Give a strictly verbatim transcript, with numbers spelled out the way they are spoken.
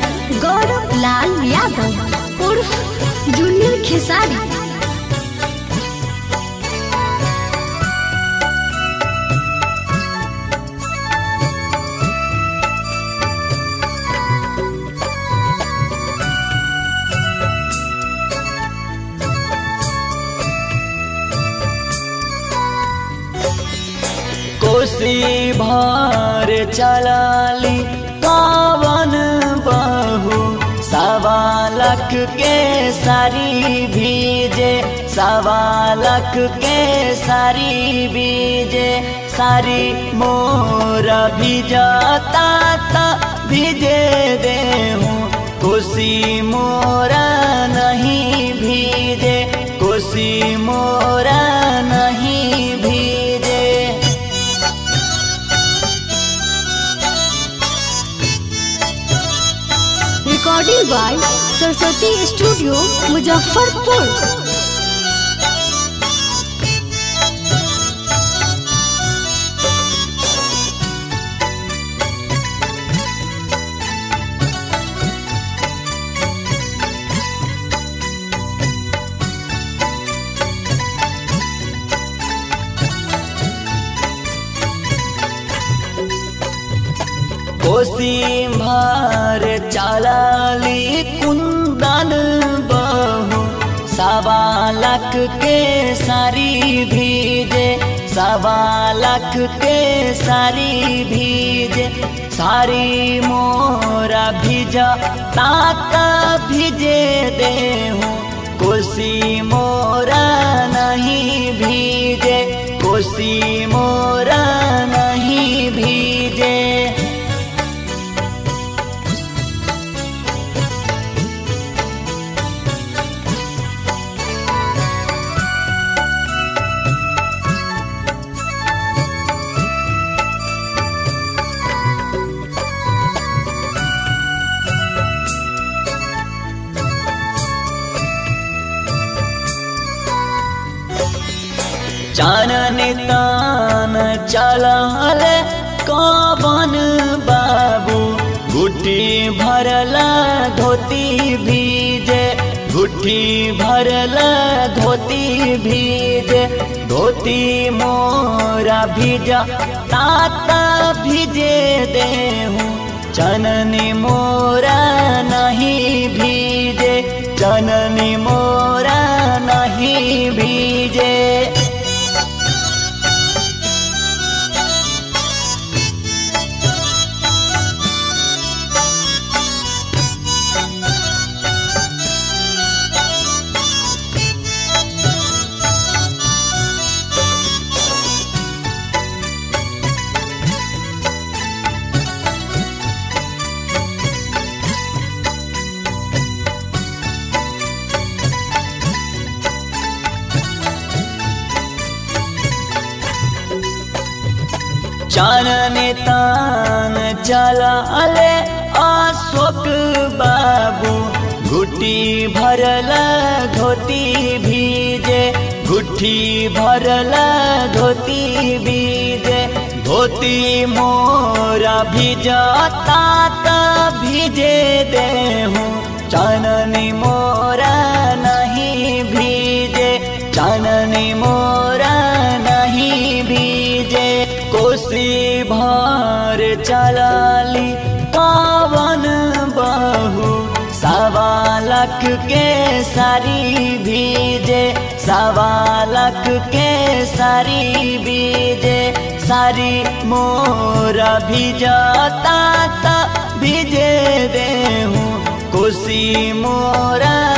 गौरव लाल यादव उर्फ जूनियर खेसारी। कोसी भर चलाली कावन बहू सवा लाख के सारी भीजे, सवा लाख के सारी बीजे, सारी मोरा भिजता ता भिजे देहूँ, कोसी मोरा नहीं भीजे, कोसी मोरा नहीं भीजे। Recording by Saraswati studio Muzaffarpur. कोसी भर चलाली कुंदन बहू सवा लाख के सारी भीजे, सवा लाख के सारी भीजे, सारी मोरा भिजा ताका भिजे देहूँ, कोसी मोरा नहीं भीजे, कोसी मोरा नहीं भीजे। चानन तान चलाल कावन बाबू घुट्टी भरला धोती भीजे, घुट्टी भरला धोती भीजे, धोती मोरा भिजा ताता भिजे देहूँ, चननी मोरा नहीं भीजे, चननी मोरा नहीं भीजे। चानन तान चलाले अशोक बाबू घुट्टी भरला धोती भीजे, घुट्टी भरला धोती भीजे, धोती मोरा भिजा ताता भिजे देहूँ, चाननी मोरा नहीं भीजे, चाननी मोरा नहीं भीजे। कोसी भर चलाली कावन बहू सवा लाख के सारी भीजे, सवा लाख के सारी बीजे, सारी मोरा भिजता ता भिजे देहूँ, कोसी मोरा